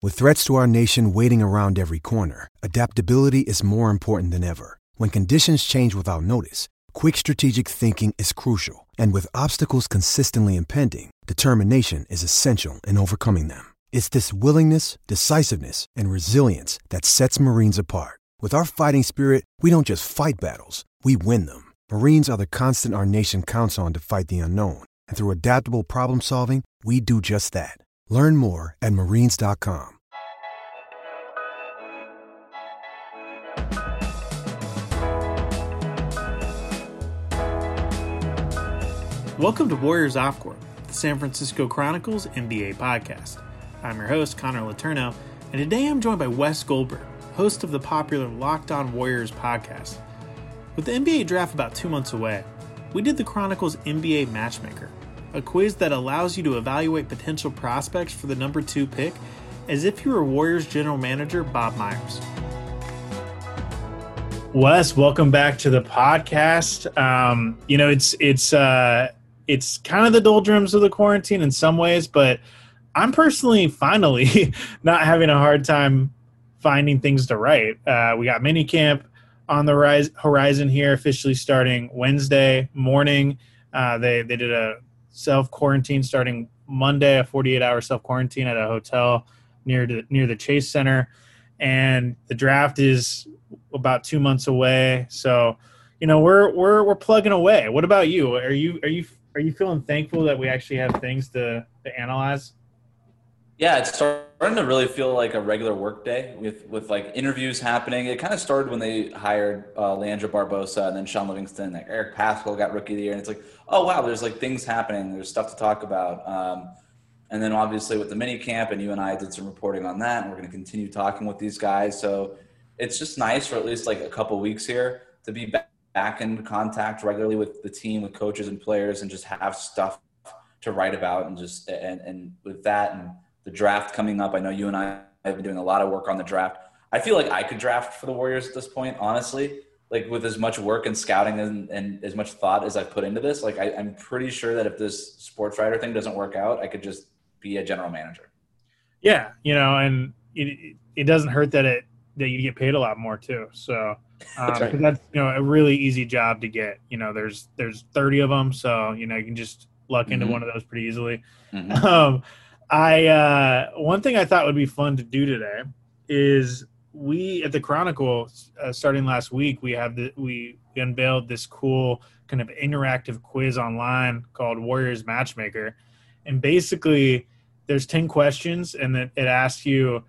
With threats to our nation waiting around every corner, adaptability is more important than ever. When conditions change without notice, quick strategic thinking is crucial. And with obstacles consistently impending, determination is essential in overcoming them. It's this willingness, decisiveness, and resilience that sets Marines apart. With our fighting spirit, we don't just fight battles, we win them. Marines are the constant our nation counts on to fight the unknown. And through adaptable problem solving, we do just that. Learn more at marines.com. Welcome to Warriors Off Court, the San Francisco Chronicles NBA podcast. I'm your host, Connor Letourneau, and today I'm joined by Wes Goldberg, host of the popular Locked On Warriors podcast. With the NBA draft about 2 months away, we did the Chronicles NBA Matchmaker, a quiz that allows you to evaluate potential prospects for the number 2 pick as if you were Warriors general manager Bob Myers. Wes, welcome back to the podcast. It's kind of the doldrums of the quarantine in some ways, but I'm personally finally not having a hard time finding things to write. We got minicamp on the horizon here, officially starting Wednesday morning. They did a self-quarantine starting Monday, a 48-hour self-quarantine at a hotel near the Chase Center. And the draft is about 2 months away. So, we're plugging away. What about you? Are you feeling thankful that we actually have things to analyze? Yeah, it's starting to really feel like a regular work day with like interviews happening. It kind of started when they hired Leandro Barbosa and then Sean Livingston. Like Eric Paschall got Rookie of the Year, and it's like, oh wow, there's like things happening. There's stuff to talk about. And then obviously with the mini camp, and you and I did some reporting on that, and we're going to continue talking with these guys. So it's just nice for at least like a couple weeks here to be back in contact regularly with the team, with coaches and players, and just have stuff to write about. And just and with that and the draft coming up, I know you and I have been doing a lot of work on the draft. I feel like I could draft for the Warriors at this point, honestly, like with as much work and scouting and as much thought as I've put into this. Like I'm pretty sure that if this sports writer thing doesn't work out, I could just be a general manager. Yeah. And it doesn't hurt that you get paid a lot more too. So that's right. That's, a really easy job to get. There's 30 of them. So, you can just luck into one of those pretty easily. Mm-hmm. One thing I thought would be fun to do today is we at the Chronicle, starting last week, we unveiled this cool kind of interactive quiz online called Warriors Matchmaker. And basically there's 10 questions, and it asks you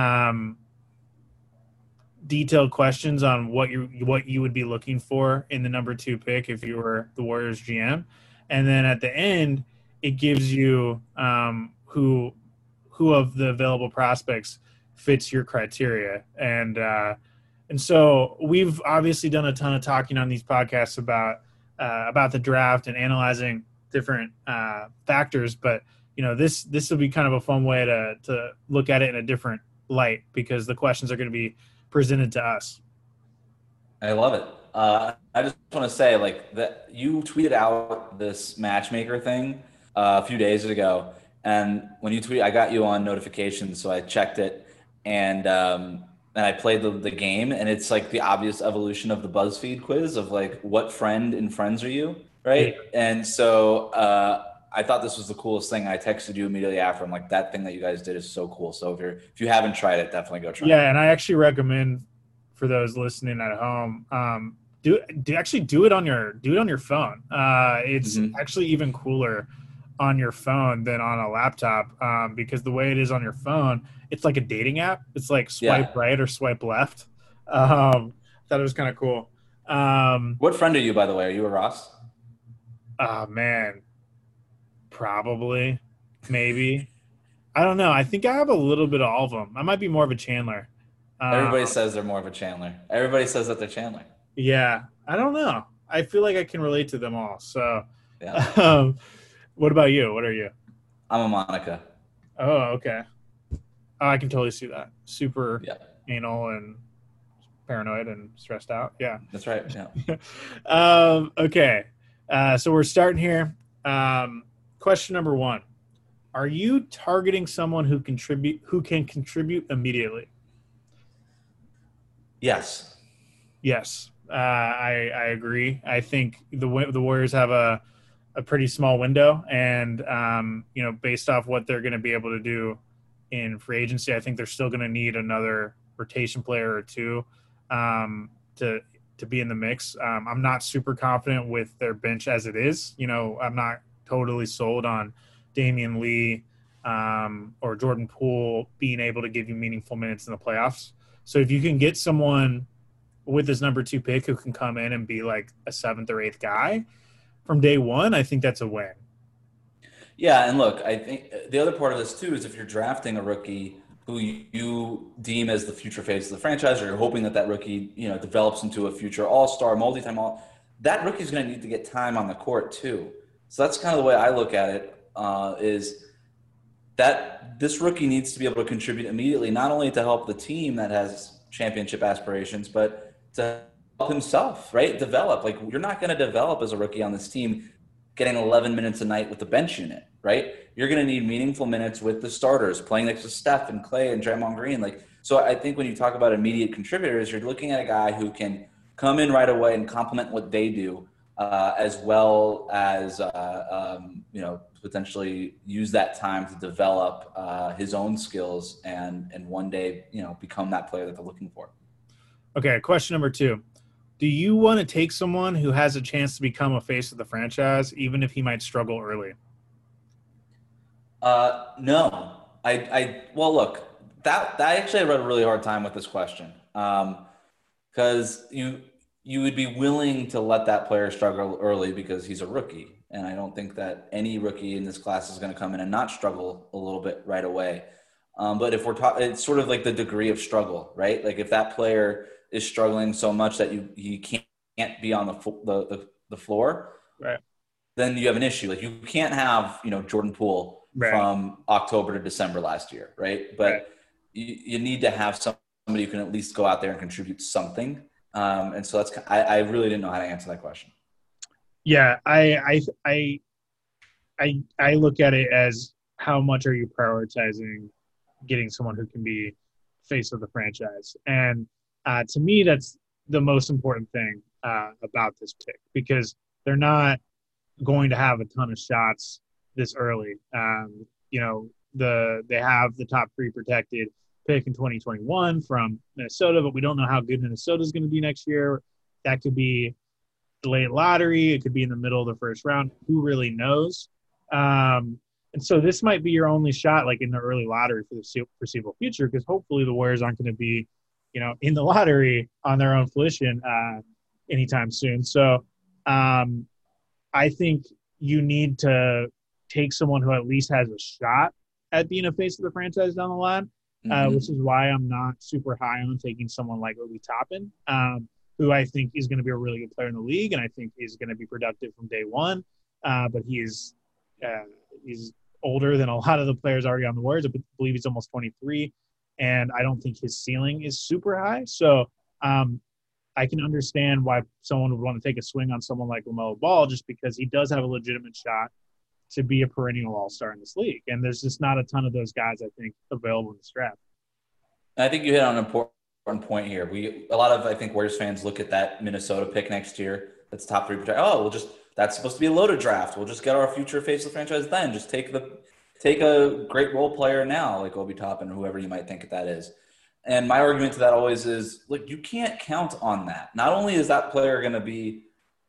detailed questions on what you would be looking for in the number 2 pick if you were the Warriors GM. And then at the end, it gives you who of the available prospects fits your criteria. And so we've obviously done a ton of talking on these podcasts about the draft and analyzing different factors, but this will be kind of a fun way to look at it in a different light, because the questions are going to be presented to us. I love it. I just want to say, like, that you tweeted out this matchmaker thing a few days ago, and when you tweet, I got you on notifications, so I checked it, and I played the game, and it's like the obvious evolution of the BuzzFeed quiz of like, what friend in Friends are you, right? Yeah. And so I thought this was the coolest thing. I texted you immediately after. I'm like, that thing that you guys did is so cool. So if you haven't tried it, definitely go try it. Yeah, and I actually recommend for those listening at home, do it on your phone. It's actually even cooler on your phone than on a laptop, because the way it is on your phone, it's like a dating app. It's like swipe right or swipe left. Thought it was kind of cool. What friend are you, by the way? Are you a Ross? Man, probably, maybe. I don't know. I think I have a little bit of all of them. I might be more of a Chandler. Everybody says they're more of a Chandler. Everybody says that they're Chandler. Yeah, I don't know. I feel like I can relate to them all. So, yeah. What about you? What are you? I'm a Monica. Oh, okay. Oh, I can totally see that. Super anal and paranoid and stressed out. Yeah. That's right. Yeah. Okay. So we're starting here. Question number 1. Are you targeting someone who can contribute immediately? Yes. Yes, I agree. I think the Warriors have a pretty small window, and based off what they're going to be able to do in free agency, I think they're still going to need another rotation player or two to be in the mix. I'm not super confident with their bench as it is. I'm not totally sold on Damian Lee or Jordan Poole being able to give you meaningful minutes in the playoffs. So if you can get someone with this number 2 pick who can come in and be like a 7th or 8th guy from day one, I think that's a win. Yeah, and look, I think the other part of this too is if you're drafting a rookie who you deem as the future face of the franchise, or you're hoping that rookie, develops into a future all-star, multi-time that rookie's going to need to get time on the court too. So that's kind of the way I look at it, is that this rookie needs to be able to contribute immediately, not only to help the team that has championship aspirations, but to help himself, right? Develop. Like, you're not going to develop as a rookie on this team getting 11 minutes a night with the bench unit, right? You're going to need meaningful minutes with the starters, playing next to Steph and Clay and Draymond Green. So I think when you talk about immediate contributors, you're looking at a guy who can come in right away and complement what they do, as well as, potentially use that time to develop his own skills and one day, become that player that they're looking for. Okay, question number 2. Do you want to take someone who has a chance to become a face of the franchise, even if he might struggle early? No. Well, look, that actually I had a really hard time with this question, because you would be willing to let that player struggle early because he's a rookie, and I don't think that any rookie in this class is going to come in and not struggle a little bit right away. But if we're talking, it's sort of like the degree of struggle, right? Like if that player is struggling so much that he can't be on the floor, right, then you have an issue. Like you can't have Jordan Poole from October to December last year, right? But you need to have somebody who can at least go out there and contribute something. And so I really didn't know how to answer that question. Yeah, I look at it as how much are you prioritizing getting someone who can be face of the franchise, and to me that's the most important thing about this pick, because they're not going to have a ton of shots this early. They have the top 3 protected pick in 2021 from Minnesota, but we don't know how good Minnesota is going to be next year. That could be the late lottery. It could be in the middle of the first round. Who really knows? And so this might be your only shot, like in the early lottery for the foreseeable future, because hopefully the Warriors aren't going to be, in the lottery on their own volition anytime soon. So I think you need to take someone who at least has a shot at being a face of the franchise down the line, which is why I'm not super high on taking someone like Obi Toppin, who I think is going to be a really good player in the league, and I think is going to be productive from day one. But he's older than a lot of the players already on the Warriors. I believe he's almost 23, and I don't think his ceiling is super high. So I can understand why someone would want to take a swing on someone like LaMelo Ball, just because he does have a legitimate shot to be a perennial all-star in this league. And there's just not a ton of those guys, I think, available in this draft. I think you hit on an important point here. A lot of, I think, Warriors fans look at that Minnesota pick next year. That's top 3 protect. That's supposed to be a loaded draft. We'll just get our future face of the franchise then. Just take a great role player now, like Obi Toppin or whoever you might think that is. And my argument to that always is, look, you can't count on that. Not only is that player going to be,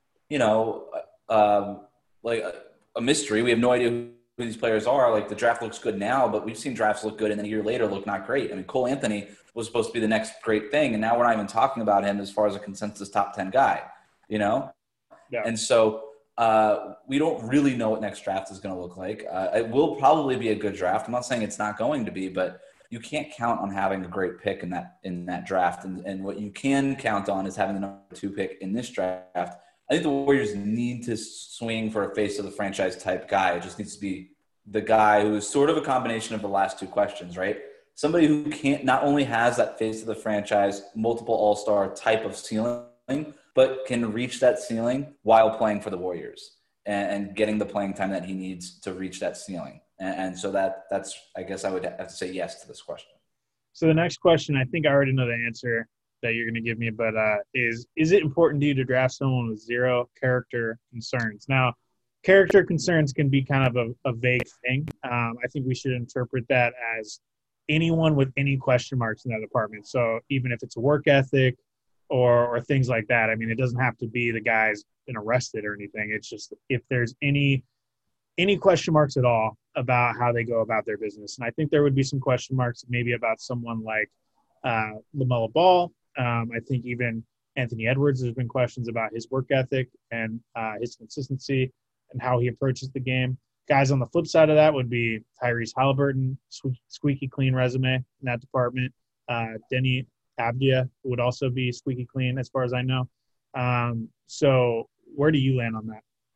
like a mystery. We have no idea who these players are. Like, the draft looks good now, but we've seen drafts look good and then a year later look not great. I mean, Cole Anthony was supposed to be the next great thing, and now we're not even talking about him as far as a consensus top 10 guy, Yeah. And so we don't really know what next draft is going to look like. It will probably be a good draft. I'm not saying it's not going to be, but you can't count on having a great pick in that draft. And what you can count on is having the number 2 pick in this draft. I think the Warriors need to swing for a face of the franchise type guy. It just needs to be the guy who is sort of a combination of the last 2 questions, right? Somebody who not only has that face of the franchise, multiple all-star type of ceiling, but can reach that ceiling while playing for the Warriors and getting the playing time that he needs to reach that ceiling. And so that's I guess I would have to say yes to this question. So the next question, I think I already know the answer that you're going to give me, but is it important to you to draft someone with zero character concerns? Now, character concerns can be kind of a vague thing. I think we should interpret that as anyone with any question marks in that department. So even if it's a work ethic or things like that, I mean, it doesn't have to be the guy's been arrested or anything. It's just if there's any question marks at all about how they go about their business. And I think there would be some question marks maybe about someone like LaMelo Ball. I think even Anthony Edwards, there's been questions about his work ethic and his consistency and how he approaches the game. Guys on the flip side of that would be Tyrese Halliburton, squeaky clean resume in that department. Denny Abdia would also be squeaky clean as far as I know. So where do you land on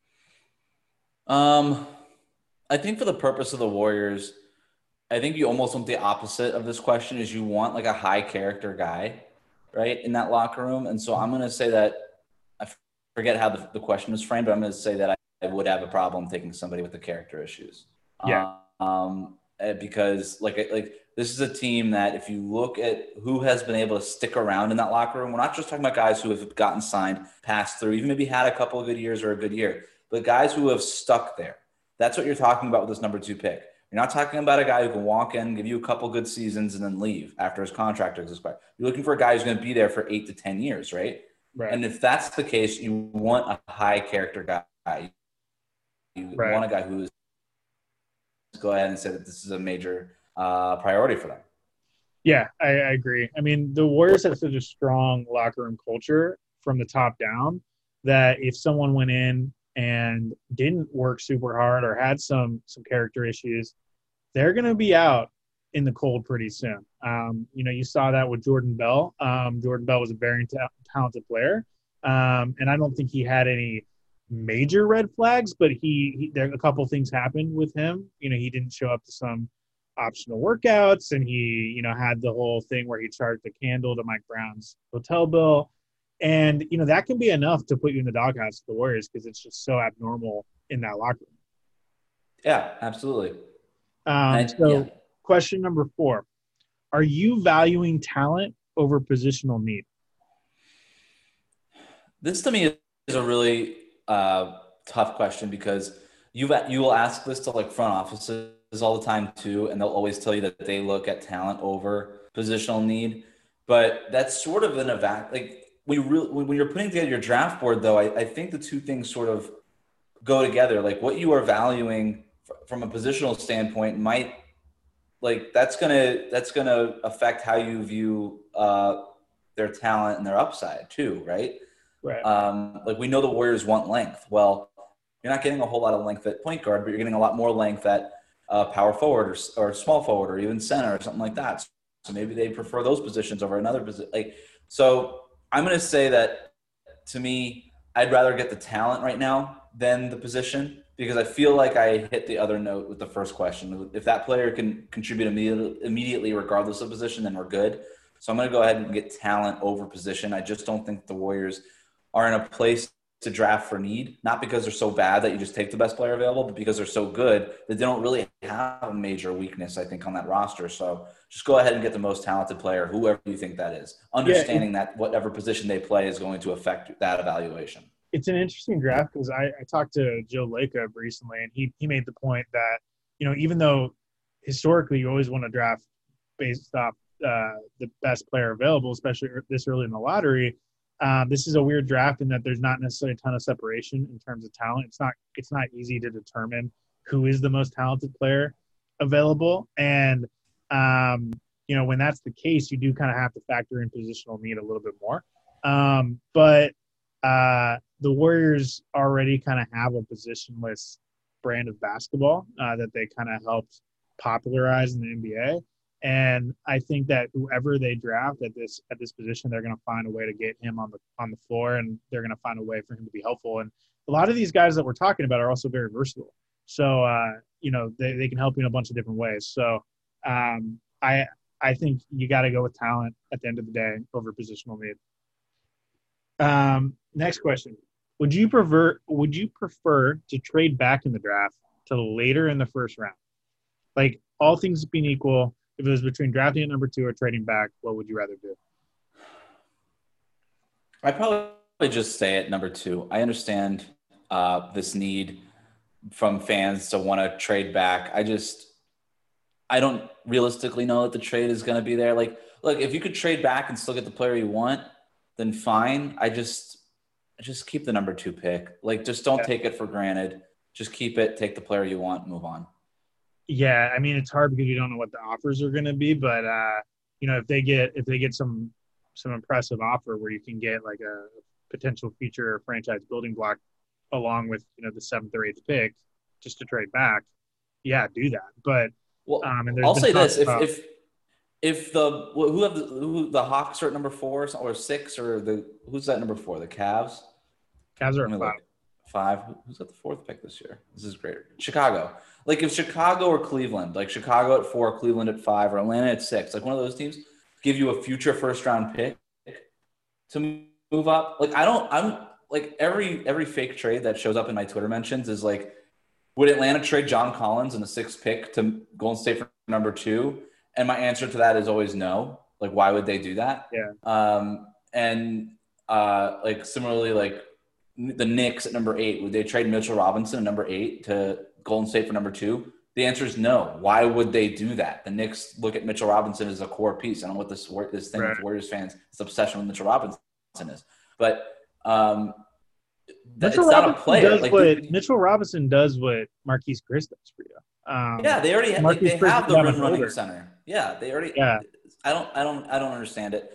that? I think for the purpose of the Warriors, I think you almost want the opposite of this question is you want like a high character guy, right, in that locker room. And so I'm going to say that I forget how the question was framed, but I'm going to say that I would have a problem taking somebody with the character issues. Yeah. Because like this is a team that if you look at who has been able to stick around in that locker room, we're not just talking about guys who have gotten signed, passed through, even maybe had a couple of good years or a good year, but guys who have stuck there. That's what you're talking about with this number 2 pick. You're not talking about a guy who can walk in, give you a couple good seasons, and then leave after his contract is expired. You're looking for a guy who's going to be there for 8 to 10 years, right? Right. And if that's the case, you want a high character guy. You want a guy who is go ahead and say that this is a major priority for them. Yeah, I agree. I mean, the Warriors have such a strong locker room culture from the top down that if someone went in and didn't work super hard or had some character issues, they're going to be out in the cold pretty soon. You saw that with Jordan Bell. Jordan Bell was a very talented player, and I don't think he had any major red flags, but there a couple things happened with him. He didn't show up to some optional workouts, and he had the whole thing where he charged a candle to Mike Brown's hotel bill. And, that can be enough to put you in the doghouse for the Warriors because it's just so abnormal in that locker room. Yeah, absolutely. Question number 4, are you valuing talent over positional need? This to me is a really tough question because you will ask this to like front offices all the time too, and they'll always tell you that they look at talent over positional need. But that's sort of an when you're putting together your draft board, though, I think the two things sort of go together. Like what you are valuing from a positional standpoint might that's gonna affect how you view their talent and their upside too, right? Right. We know the Warriors want length. Well, you're not getting a whole lot of length at point guard, but you're getting a lot more length at power forward or small forward or even center or something like that. So maybe they prefer those positions over another position. So I'm going to say that to me, I'd rather get the talent right now than the position because I feel like I hit the other note with the first question. If that player can contribute immediately regardless of position, then we're good. So I'm going to go ahead and get talent over position. I just don't think the Warriors are in a place to draft for need, not because they're so bad that you just take the best player available, but because they're so good that they don't really have a major weakness, I think, on that roster. So just go ahead and get the most talented player, whoever you think that is, understanding that whatever position they play is going to affect that evaluation. It's an interesting draft because I talked to Joe Lacob recently, and he made the point that, even though historically you always want to draft based off the best player available, especially this early in the lottery, this is a weird draft in that there's not necessarily a ton of separation in terms of talent. It's not easy to determine who is the most talented player available. And, when that's the case, you do kind of have to factor in positional need a little bit more. But the Warriors already kind of have a positionless brand of basketball that they kind of helped popularize in the NBA. And I think that whoever they draft at this position, they're going to find a way to get him on the floor, and they're going to find a way for him to be helpful. And a lot of these guys that we're talking about are also very versatile. So they can help you in a bunch of different ways. So I think you got to go with talent at the end of the day over positional need. Next question: Would you prefer to trade back in the draft to later in the first round? Like, all things being equal, if it was between drafting at number 2 or trading back, what would you rather do? I'd probably just stay at number 2. I understand this need from fans to want to trade back. I don't realistically know that the trade is going to be there. Like, look, if you could trade back and still get the player you want, then fine. I just keep the number 2 pick. Like, just don't take it for granted. Just keep it, take the player you want, move on. Yeah, I mean, it's hard because you don't know what the offers are going to be, but if they get some impressive offer where you can get like a potential future franchise building block along with the 7th or 8th pick just to trade back, yeah, do that. But I'll say this: if the Hawks are at number 4 or 6 or who's at number 4? The Cavs. Cavs are at 5. 5. Who's got the 4th pick this year? This is great. Chicago. Like, if Chicago or Cleveland, like Chicago at 4, Cleveland at 5, or Atlanta at 6, like one of those teams give you a future first-round pick to move up. Like, I'm like every fake trade that shows up in my Twitter mentions is like, would Atlanta trade John Collins in the 6th pick to Golden State for number 2? And my answer to that is always no. Like, why would they do that? Yeah. Like, similarly, like the Knicks at number 8, would they trade Mitchell Robinson at number 8 to Golden State for number 2? The answer is no. Why would they do that? The Knicks look at Mitchell Robinson as a core piece. I don't know what this thing with Warriors fans, this obsession with Mitchell Robinson is. But it's not a player. Mitchell Robinson does what Marquise Chris does for you. Yeah, they already they have the rim running center. Yeah, they already. Yeah. I don't understand it.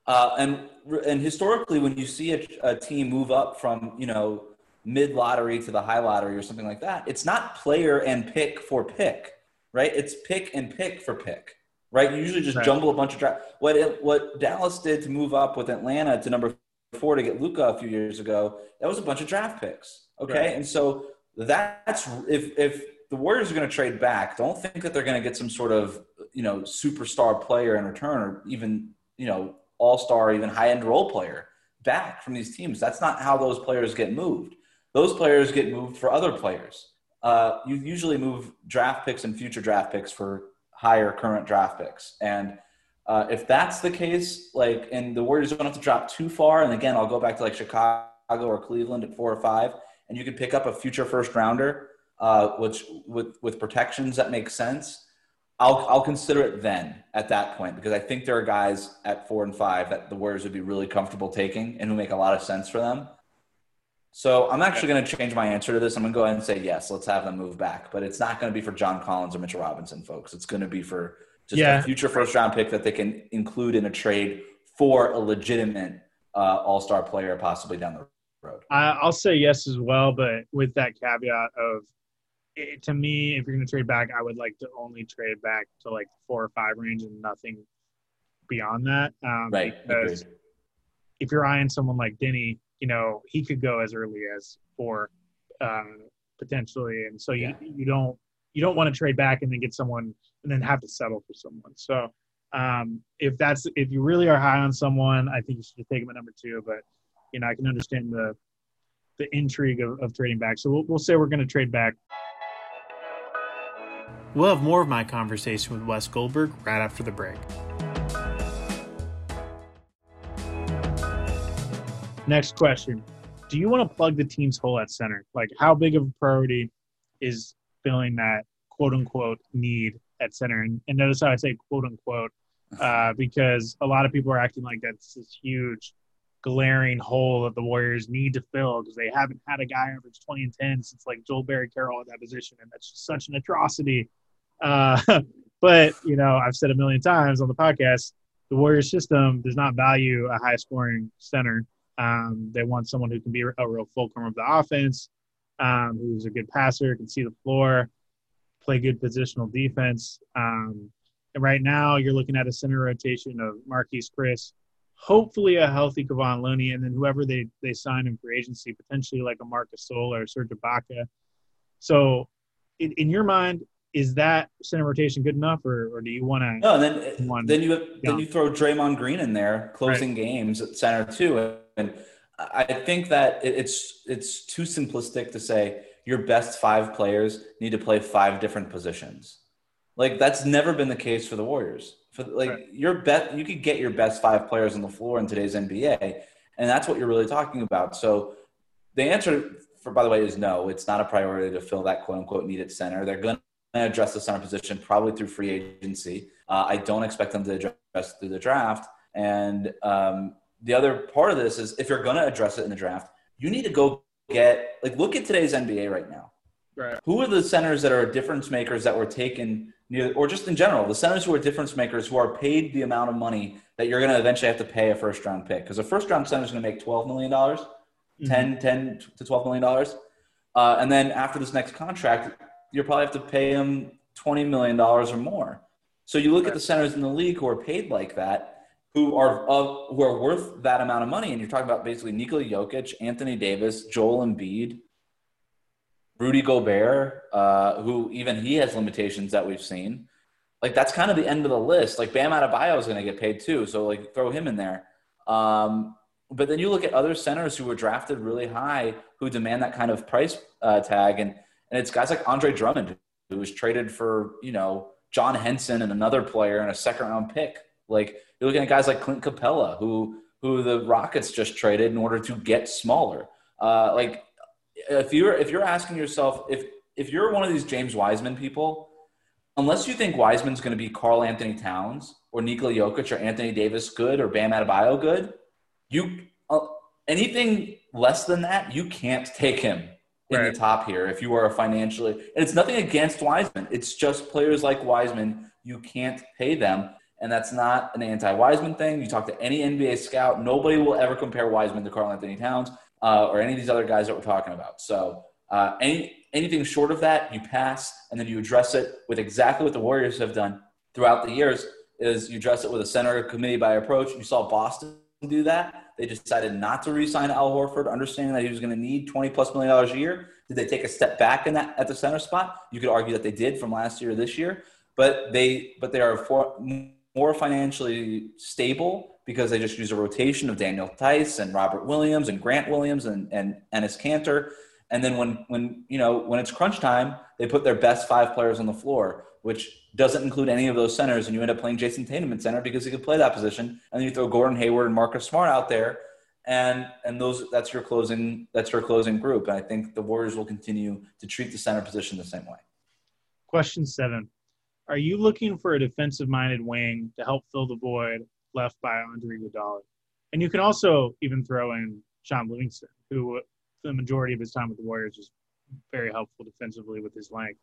And historically, when you see a team move up from mid lottery to the high lottery or something like that, it's not player and pick for pick, right? It's pick and pick for pick, right? You usually just jumble a bunch of draft. What Dallas did to move up with Atlanta to number 4 to get Luka a few years ago, that was a bunch of draft picks. Okay, right. And so that's if the Warriors are going to trade back, don't think that they're going to get some sort of superstar player in return, or even all-star, even high-end role player back from these teams. That's not how those players get moved. Those players get moved for other players. You usually move draft picks and future draft picks for higher current draft picks. And if that's the case, and the Warriors don't have to drop too far, and again, I'll go back to like Chicago or Cleveland at 4 or 5, and you can pick up a future first rounder, which with protections that make sense. I'll consider it then at that point, because I think there are guys at 4 and 5 that the Warriors would be really comfortable taking and who make a lot of sense for them. So I'm actually going to change my answer to this. I'm going to go ahead and say, yes, let's have them move back. But it's not going to be for John Collins or Mitchell Robinson, folks. It's going to be for just a future first-round pick that they can include in a trade for a legitimate all-star player possibly down the road. I'll say yes as well, but with that caveat of, to me, if you're going to trade back, I would like to only trade back to like 4 or 5 range and nothing beyond that. Right. Because if you're eyeing someone like Denny, he could go as early as 4 potentially. And so you don't want to trade back and then get someone and then have to settle for someone. So if you really are high on someone, I think you should take him at number 2. But, I can understand the intrigue of trading back. So we'll say we're going to trade back. We'll have more of my conversation with Wes Goldberg right after the break. Next question. Do you want to plug the team's hole at center? Like, how big of a priority is filling that quote-unquote need at center? And notice how I say quote-unquote, because a lot of people are acting like that's this huge, glaring hole that the Warriors need to fill because they haven't had a guy average 20 and 10 since like Joel Barry Carroll at that position, and that's just such an atrocity. But, I've said a million times on the podcast, the Warriors system does not value a high-scoring center. They want someone who can be a real fulcrum of the offense, who's a good passer, can see the floor, play good positional defense. And right now you're looking at a center rotation of Marquise Chris, hopefully a healthy Kevon Looney, and then whoever they sign in free agency, potentially like a Marcus Gasol or Serge Ibaka. So in your mind, is that center rotation good enough, or do you want to? No, then you throw Draymond Green in there, closing games at center too, and I think that it's too simplistic to say your best 5 players need to play 5 different positions. Like that's never been the case for the Warriors. For Right. like your bet, you could get your best 5 players on the floor in today's NBA, and that's what you're really talking about. So the answer, for by the way, is no. It's not a priority to fill that quote unquote needed center. They're going to address the center position probably through free agency. I don't expect them to address through the draft. And the other part of this is if you're going to address it in the draft, you need to go get like look at today's NBA right now. Right. Who are the centers that are difference makers that were taken near, or just in general, the centers who are difference makers who are paid the amount of money that you're going to eventually have to pay a first round pick? Because a first round center is going to make $12 million, $10 to $12 million. And then after this next contract, you'll probably have to pay him $20 million or more. So you look at the centers in the league who are paid like that, who are worth that amount of money, and you're talking about basically Nikola Jokic, Anthony Davis, Joel Embiid, Rudy Gobert, who even he has limitations that we've seen. Like that's kind of the end of the list. Like Bam Adebayo is going to get paid too, so like throw him in there. But then you look at other centers who were drafted really high who demand that kind of price tag, and it's guys like Andre Drummond who was traded for John Henson and another player and a second round pick. Like you're looking at guys like Clint Capella who the Rockets just traded in order to get smaller. Like if you're asking yourself if you're one of these James Wiseman people, unless you think Wiseman's going to be Karl Anthony Towns or Nikola Jokic or Anthony Davis good or Bam Adebayo good, you anything less than that, you can't take him in the top here if you are financially. And it's nothing against Wiseman. It's just players like Wiseman, you can't pay them. And that's not an anti-Wiseman thing. You talk to any NBA scout, nobody will ever compare Wiseman to Karl Anthony Towns or any of these other guys that we're talking about. So anything short of that, you pass, and then you address it with exactly what the Warriors have done throughout the years is you address it with a center committee by approach. You saw Boston do that. They decided not to re-sign Al Horford, understanding that he was going to need $20+ million a year. Did they take a step back in that at the center spot? You could argue that they did from last year to this year, but they are more financially stable because they just use a rotation of Daniel Tice and Robert Williams and Grant Williams and Enes Kanter. And then when it's crunch time, they put their best 5 players on the floor, which doesn't include any of those centers, and you end up playing Jason Tatum in center because he could play that position. And then you throw Gordon Hayward and Marcus Smart out there, and that's your closing group. And I think the Warriors will continue to treat the center position the same way. Question 7. Are you looking for a defensive-minded wing to help fill the void left by Andre Iguodala? And you can also even throw in Sean Livingston, who the majority of his time with the Warriors is very helpful defensively with his length.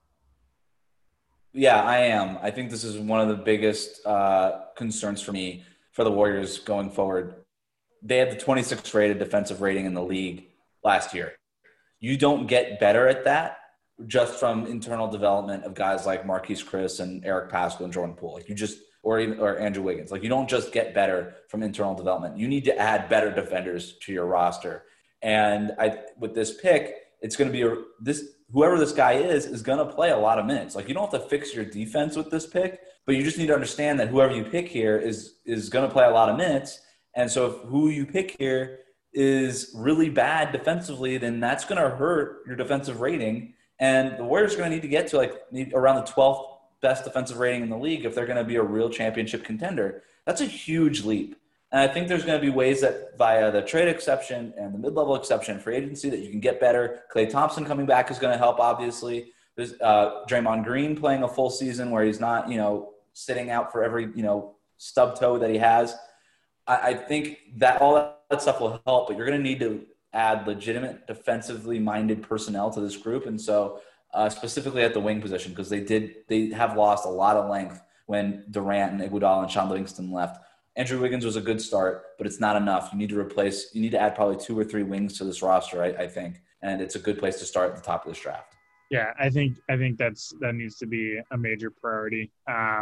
Yeah, I am. I think this is one of the biggest concerns for me for the Warriors going forward. They had the 26th rated defensive rating in the league last year. You don't get better at that just from internal development of guys like Marquise Chris and Eric Paschall and Jordan Poole. Like you just or Andrew Wiggins. Like you don't just get better from internal development. You need to add better defenders to your roster. And with this pick, it's going to be whoever this guy is going to play a lot of minutes. Like you don't have to fix your defense with this pick, but you just need to understand that whoever you pick here is going to play a lot of minutes. And so if who you pick here is really bad defensively, then that's going to hurt your defensive rating. And the Warriors are going to need to get to around the 12th best defensive rating in the league if they're going to be a real championship contender. That's a huge leap. And I think there's going to be ways that via the trade exception and the mid-level exception for agency that you can get better. Klay Thompson coming back is going to help, obviously. There's Draymond Green playing a full season where he's not, sitting out for every, stub toe that he has. I think that all that stuff will help, but you're going to need to add legitimate defensively minded personnel to this group. And so specifically at the wing position, because they have lost a lot of length when Durant and Iguodala and Sean Livingston left. Andrew Wiggins was a good start, but it's not enough. You need to add probably 2 or 3 wings to this roster, I think. And it's a good place to start at the top of this draft. Yeah, I think that needs to be a major priority.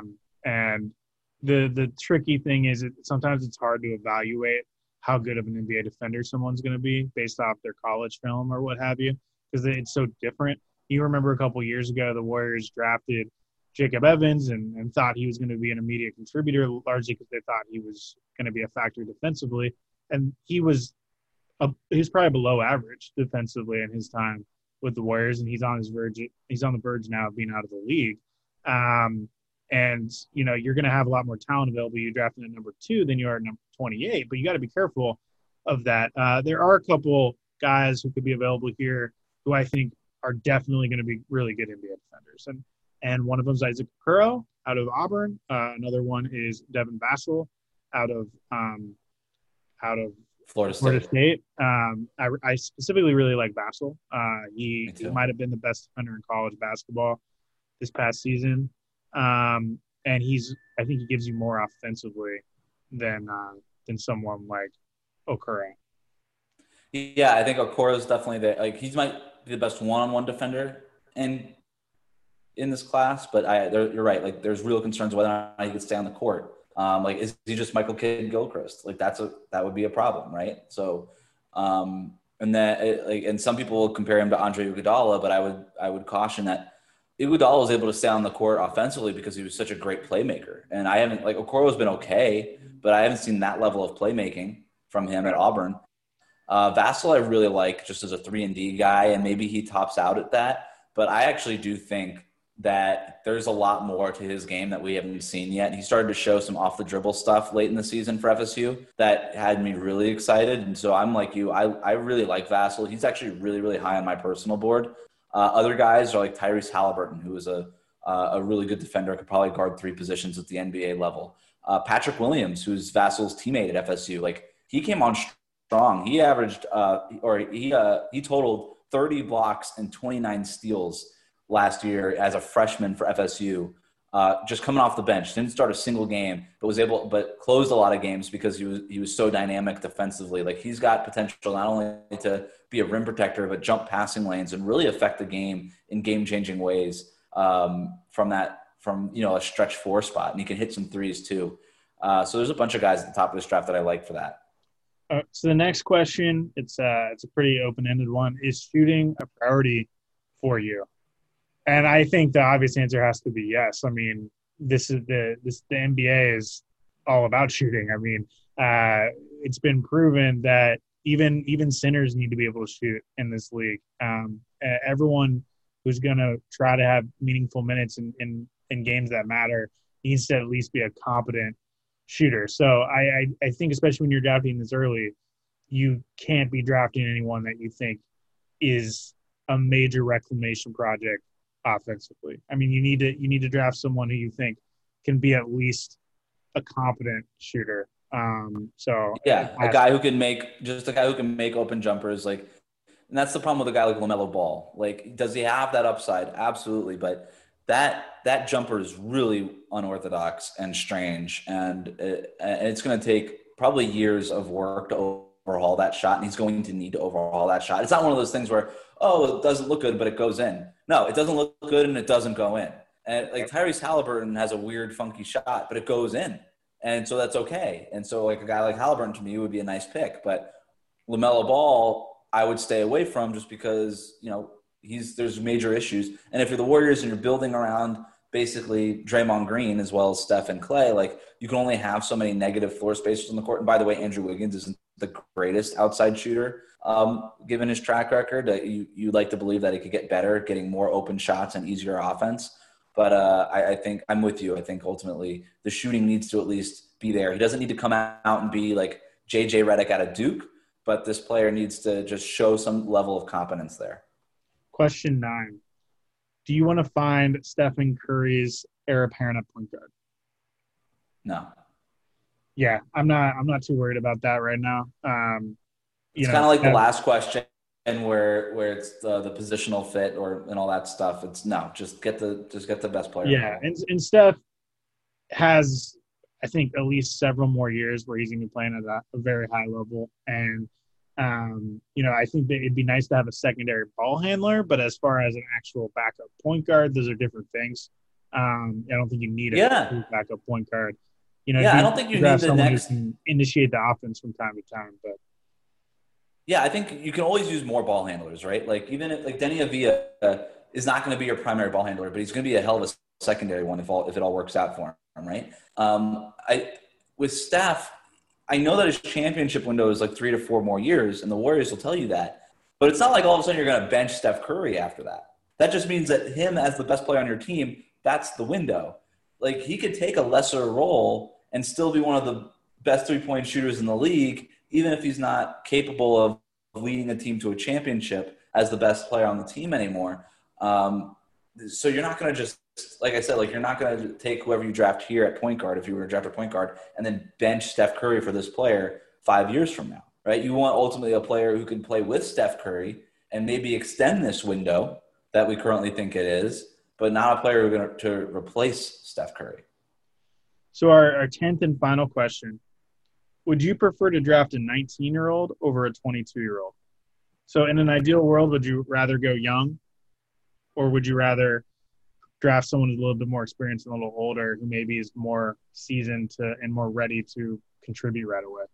And the tricky thing is sometimes it's hard to evaluate how good of an NBA defender someone's going to be based off their college film or what have you, because it's so different. You remember a couple years ago, the Warriors drafted Jacob Evans and thought he was going to be an immediate contributor, largely because they thought he was going to be a factor defensively. And he was probably below average defensively in his time with the Warriors, and he's on the verge now of being out of the league. And, you're going to have a lot more talent available. You drafted at number 2 than you are at number 28, but you got to be careful of that. There are a couple guys who could be available here who I think are definitely going to be really good NBA defenders. And one of them is Isaac Okoro out of Auburn. Another one is Devin Vassell out of Florida State. I specifically really like Vassell. He might have been the best defender in college basketball this past season. And I think he gives you more offensively than someone like Okoro. Yeah, I think Okoro is definitely he might be the best one-on-one defender in this class, but you're right. Like, there's real concerns whether or not he could stay on the court. Is he just Michael Kidd-Gilchrist? Like, that would be a problem, right? So, and some people will compare him to Andre Iguodala, but I would caution that Iguodala was able to stay on the court offensively because he was such a great playmaker. And Okoro's been okay, but I haven't seen that level of playmaking from him at Auburn. Vassell I really like just as a 3-and-D guy, and maybe he tops out at that. But I actually do think that there's a lot more to his game that we haven't seen yet. He started to show some off-the-dribble stuff late in the season for FSU that had me really excited. And so I'm like you. I really like Vassell. He's actually really, really high on my personal board. Other guys are like Tyrese Halliburton, who is a really good defender, could probably guard 3 positions at the NBA level. Patrick Williams, who's Vassell's teammate at FSU, like, he came on strong. He averaged he totaled 30 blocks and 29 steals last year as a freshman for FSU, just coming off the bench. Didn't start a single game, but closed a lot of games because he was so dynamic defensively. Like, he's got potential not only to be a rim protector, but jump passing lanes and really affect the game in game-changing ways from a stretch 4 spot. And he can hit some threes too. So there's a bunch of guys at the top of this draft that I like for that. So the next question, it's a pretty open-ended one. Is shooting a priority for you? And I think the obvious answer has to be yes. I mean, the NBA is all about shooting. I mean, it's been proven that even sinners need to be able to shoot in this league. Everyone who's going to try to have meaningful minutes in games that matter needs to at least be a competent shooter. So I think, especially when you're drafting this early, you can't be drafting anyone that you think is a major reclamation project offensively. I mean, you need to draft someone who you think can be at least a competent shooter. A guy who can make open jumpers. Like, and that's the problem with a guy like LaMelo Ball. Like, does he have that upside? Absolutely, but that jumper is really unorthodox and strange, and it's going to take probably years of work to overhaul that shot, and he's going to need to overhaul that shot. It's not one of those things where, it doesn't look good, but it goes in. No, it doesn't look good and it doesn't go in. And like, Tyrese Halliburton has a weird, funky shot, but it goes in. And so that's okay. And so, like, a guy like Halliburton to me would be a nice pick. But LaMelo Ball, I would stay away from just because, there's major issues. And if you're the Warriors and you're building around basically Draymond Green as well as Steph and Clay, like, you can only have so many negative floor spacers on the court. And by the way, Andrew Wiggins isn't the greatest outside shooter, given his track record. You like to believe that he could get better, getting more open shots and easier offense. But I think I'm with you. I think ultimately the shooting needs to at least be there. He doesn't need to come out and be like J.J. Redick out of Duke, but this player needs to just show some level of competence there. Question 9. Do you want to find Stephen Curry's heir apparent at point guard? No. Yeah, I'm not too worried about that right now. It's kind of like the last question where it's the positional fit and all that stuff. It's no, just get the best player. Yeah, and Steph has, I think, at least several more years where he's going to be playing at a very high level. And I think that it'd be nice to have a secondary ball handler, but as far as an actual backup point guard, those are different things. I don't think you need a backup point guard. I don't think you need the next. Who can initiate the offense from time to time, but. Yeah, I think you can always use more ball handlers, right? Like, even if, like, Denny Avila is not going to be your primary ball handler, but he's going to be a hell of a secondary one if it all works out for him, right? With Steph, I know that his championship window is like 3 to 4 more years, and the Warriors will tell you that. But it's not like all of a sudden you're going to bench Steph Curry after that. That just means that him as the best player on your team, that's the window. like he could take a lesser role and still be one of the best 3-point shooters in the league, even if he's not capable of leading a team to a championship as the best player on the team anymore. So you're not going to just, like I said, like you're not going to take whoever you draft here at point guard, if you were to draft a point guard, and then bench Steph Curry for this player 5 years from now, right? You want ultimately a player who can play with Steph Curry and maybe extend this window that we currently think it is, but not a player who's going to replace Steph Curry. So our 10th and final question, would you prefer to draft a 19-year-old over a 22-year-old? So in an ideal world, would you rather go young, or would you rather draft someone who's a little bit more experienced and a little older, who maybe is more seasoned and more ready to contribute right away?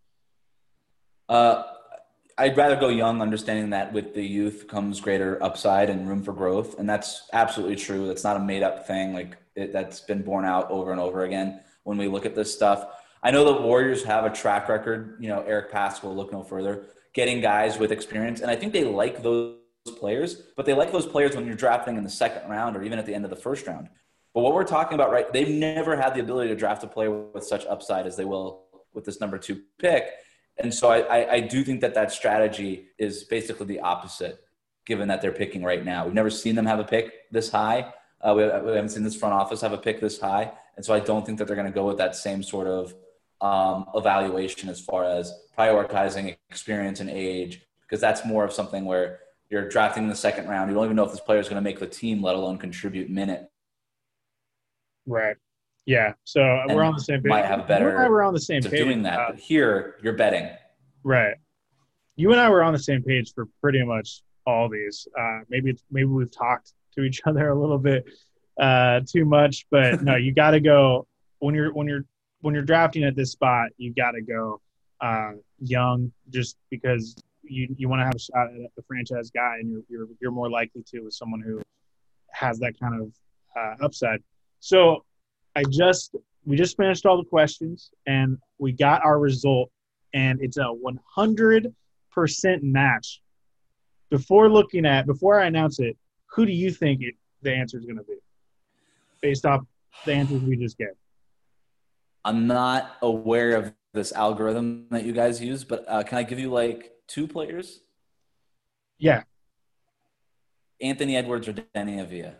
I'd rather go young, understanding that with the youth comes greater upside and room for growth. And that's absolutely true. That's not a made-up thing. That's been borne out over and over again when we look at this stuff. I know the Warriors have a track record, Eric Paschall will look no further, getting guys with experience. And I think they like those players, but they like those players when you're drafting in the second round or even at the end of the first round. But what we're talking about, right, they've never had the ability to draft a player with such upside as they will with this number 2 pick. And so I do think that strategy is basically the opposite, given that they're picking right now. We've never seen them have a pick this high. We haven't seen this front office have a pick this high. And so I don't think that they're going to go with that same sort of evaluation as far as prioritizing experience and age, because that's more of something where you're drafting in the second round. You don't even know if this player is going to make the team, let alone contribute minute. Right. Yeah. So we're on the same page. Might have better. You and I were on the same page doing that, but here you're betting. Right. You and I were on the same page for pretty much all these. Maybe we've talked to each other a little bit too much, but no, you got to go when you're drafting at this spot. You got to go young, just because you want to have a shot at the franchise guy, and you're more likely to with someone who has that kind of upside. So we just finished all the questions, and we got our result, and it's a 100% match. Before I announce it, who do you think the answer is going to be based off the answers we just gave? I'm not aware of this algorithm that you guys use, but can I give you like 2 players? Yeah. Anthony Edwards or Deni Avdija?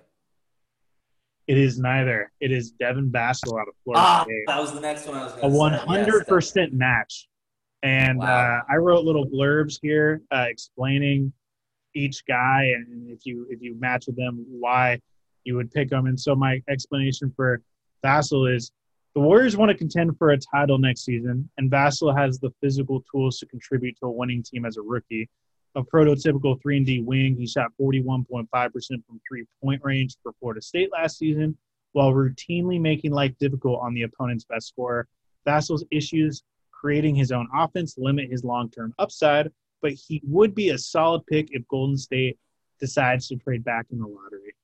It is neither. It is Devin Vassell out of Florida State. That was the next one I was going to say. A 100% match. And wow. I wrote little blurbs here explaining each guy, and if you match with them, why you would pick them. And so my explanation for Vassell is the Warriors want to contend for a title next season, and Vassell has the physical tools to contribute to a winning team as a rookie. A prototypical 3-and-D wing, he shot 41.5% from three-point range for Florida State last season, while routinely making life difficult on the opponent's best scorer. Vassell's issues creating his own offense limit his long-term upside, but he would be a solid pick if Golden State decides to trade back in the lottery.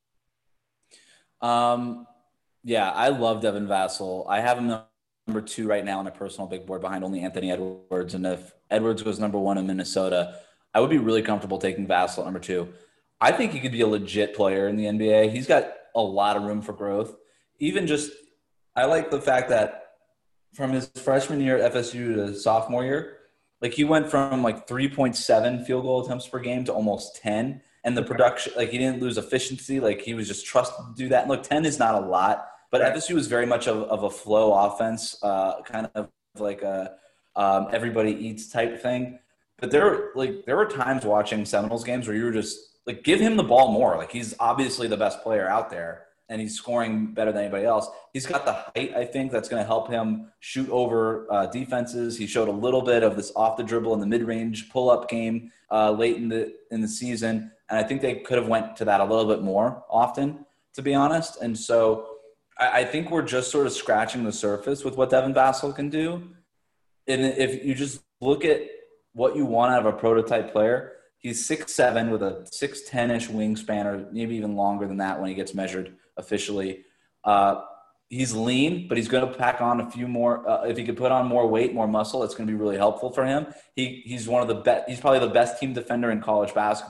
Yeah, I love Devin Vassell. I have him number 2 right now on my personal big board behind only Anthony Edwards. And if Edwards goes number 1 in Minnesota, I would be really comfortable taking Vassell at number 2. I think he could be a legit player in the NBA. He's got a lot of room for growth. I like the fact that from his freshman year at FSU to sophomore year, like he went from like 3.7 field goal attempts per game to almost 10. And the production, like he didn't lose efficiency. Like he was just trusted to do that. And look, 10 is not a lot, but FSU was very much of a flow offense, kind of like a everybody eats type thing. But there were times watching Seminoles games where you were just like, give him the ball more. Like he's obviously the best player out there, and he's scoring better than anybody else. He's got the height, I think, that's going to help him shoot over defenses. He showed a little bit of this off the dribble in the mid-range pull-up game late in the season, and I think they could have went to that a little bit more often, to be honest. And so I think we're just sort of scratching the surface with what Devin Vassell can do. And if you just look at what you want out of a prototype player, he's 6'7" with a 6'10"-ish wingspan, or maybe even longer than that when he gets measured officially. He's lean, but he's going to pack on a few more. If he could put on more weight, more muscle, it's going to be really helpful for him. He's one of the best. He's probably the best team defender in college basketball,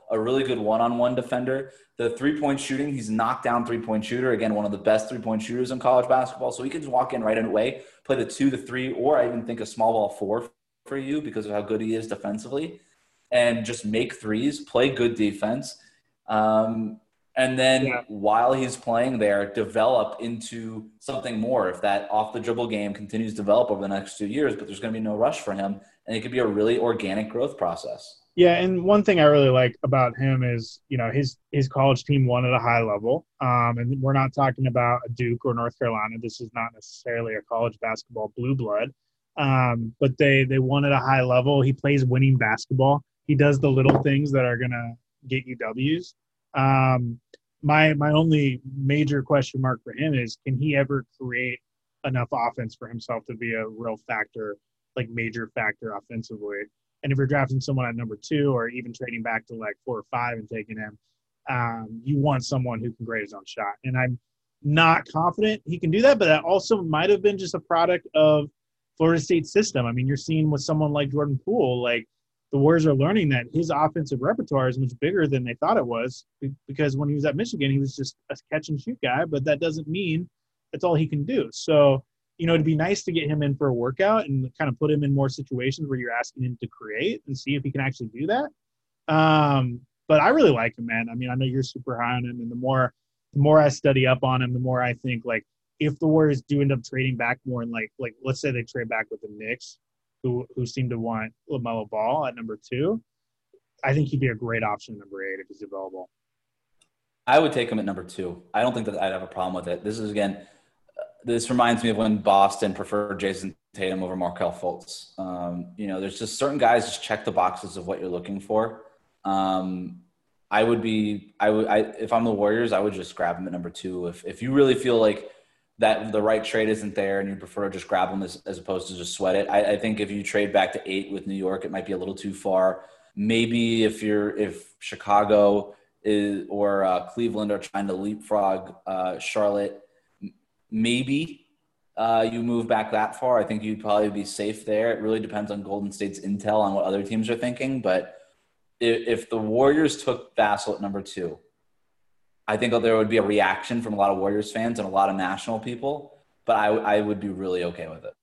a really good one-on-one defender. The three-point shooting, he's knocked down three-point shooter. Again, one of the best three-point shooters in college basketball. So he can just walk in right away, play the 2, the 3, or I even think a small ball 4 for you because of how good he is defensively, and just make threes, play good defense. And then while he's playing there, develop into something more. If that off-the-dribble game continues to develop over the next 2 years, but there's going to be no rush for him, and it could be a really organic growth process. Yeah, and one thing I really like about him is, his college team won at a high level. And we're not talking about a Duke or North Carolina. This is not necessarily a college basketball blue blood. But they won at a high level. He plays winning basketball. He does the little things that are going to get you W's. My only major question mark for him is, can he ever create enough offense for himself to be a real factor, like major factor offensively? And if you're drafting someone at number 2 or even trading back to like 4 or 5 and taking him, you want someone who can create his own shot. And I'm not confident he can do that, but that also might have been just a product of Florida State's system. I mean, you're seeing with someone like Jordan Poole, like the Warriors are learning that his offensive repertoire is much bigger than they thought it was, because when he was at Michigan, he was just a catch and shoot guy, but that doesn't mean that's all he can do. So, it'd be nice to get him in for a workout and kind of put him in more situations where you're asking him to create and see if he can actually do that. But I really like him, man. I mean, I know you're super high on him, and the more I study up on him, the more I think, like, if the Warriors do end up trading back more, and like let's say they trade back with the Knicks, who seem to want LaMelo Ball at number 2, I think he'd be a great option at number 8 if he's available. I would take him at number 2. I don't think that I'd have a problem with it. This reminds me of when Boston preferred Jason Tatum over Markelle Fultz. There's just certain guys just check the boxes of what you're looking for. If I'm the Warriors, I would just grab him at number 2. If you really feel like that the right trade isn't there and you prefer to just grab him as opposed to just sweat it. I think if you trade back to 8 with New York, it might be a little too far. Maybe if Chicago or Cleveland are trying to leapfrog Charlotte, maybe you move back that far. I think you'd probably be safe there. It really depends on Golden State's intel on what other teams are thinking. But if the Warriors took Vassell at number 2, I think there would be a reaction from a lot of Warriors fans and a lot of national people, but I would be really okay with it.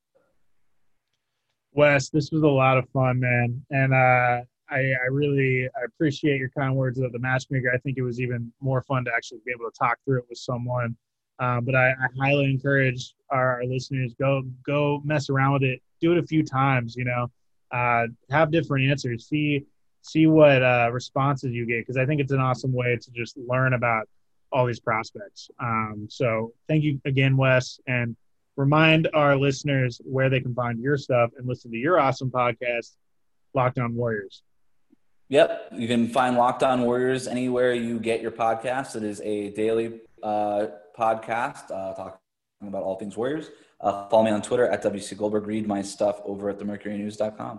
Wes, this was a lot of fun, man. And I appreciate your kind words of the matchmaker. I think it was even more fun to actually be able to talk through it with someone. But I highly encourage our listeners, go mess around with it. Do it a few times, have different answers. See what responses you get, because I think it's an awesome way to just learn about all these prospects. So thank you again, Wes, and remind our listeners where they can find your stuff and listen to your awesome podcast, Locked On Warriors. Yep. You can find Locked On Warriors anywhere you get your podcast. It is a daily podcast talking about all things Warriors. Follow me on Twitter at WC Goldberg. Read my stuff over at themercurynews.com.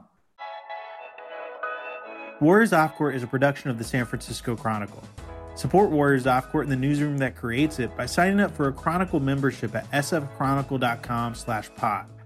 Warriors Off Court is a production of the San Francisco Chronicle. Support Warriors Off Court in the newsroom that creates it by signing up for a Chronicle membership at sfchronicle.com/pod.